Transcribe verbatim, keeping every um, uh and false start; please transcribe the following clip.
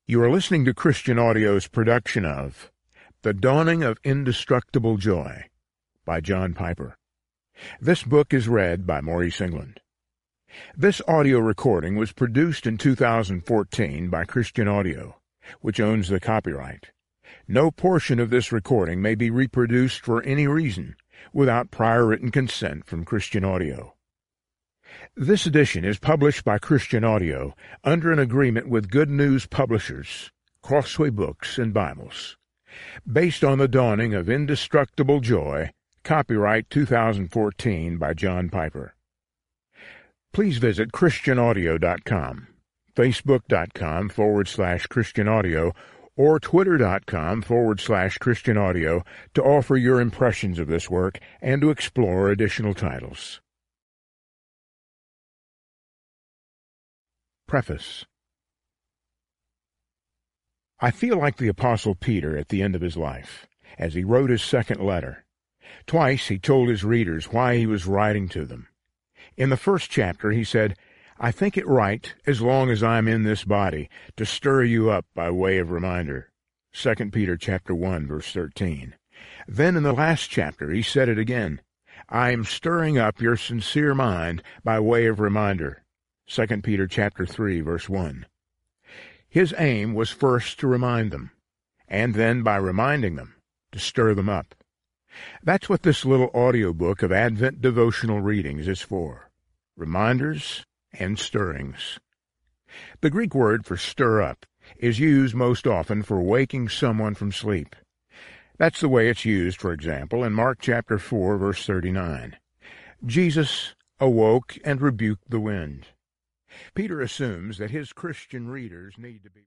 You are listening to Christian Audio's production of The Dawning of Indestructible Joy by John Piper. This book is read by Maurice England. This audio recording was produced in two thousand fourteen by Christian Audio, which owns the copyright. No portion of this recording may be reproduced for any reason without prior written consent from Christian Audio. This edition is published by Christian Audio under an agreement with Good News Publishers, Crossway Books and Bibles. Based on The Dawning of Indestructible Joy, copyright two thousand fourteen by John Piper. Please visit Christian Audio dot com, Facebook.com forward slash Christian Audio, or Twitter.com forward slash Christian Audio to offer your impressions of this work and to explore additional titles. Preface. I feel like the Apostle Peter at the end of his life, as he wrote his second letter. Twice he told his readers why he was writing to them. In the first chapter he said, "I think it right, as long as I'm in this body, to stir you up by way of reminder." Second Peter chapter one, verse thirteen. Then in the last chapter he said it again, "I am stirring up your sincere mind by way of reminder." Second Peter chapter three, verse one. His aim was first to remind them, and then by reminding them, to stir them up. That's what this little audiobook of Advent devotional readings is for. Reminders and stirrings. The Greek word for stir up is used most often for waking someone from sleep. That's the way it's used, for example, in Mark chapter four, verse thirty-nine. Jesus awoke and rebuked the wind. Peter assumes that his Christian readers need to be